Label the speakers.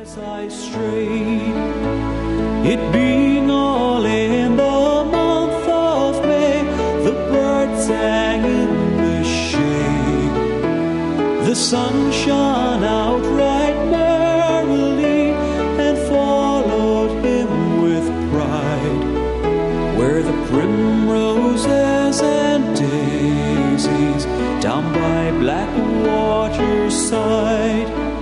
Speaker 1: As I strayed, it being all in the month of May, the birds sang in the shade. The sun shone out right merrily and followed him with pride. Where the primroses and daisies down by Blackwater's side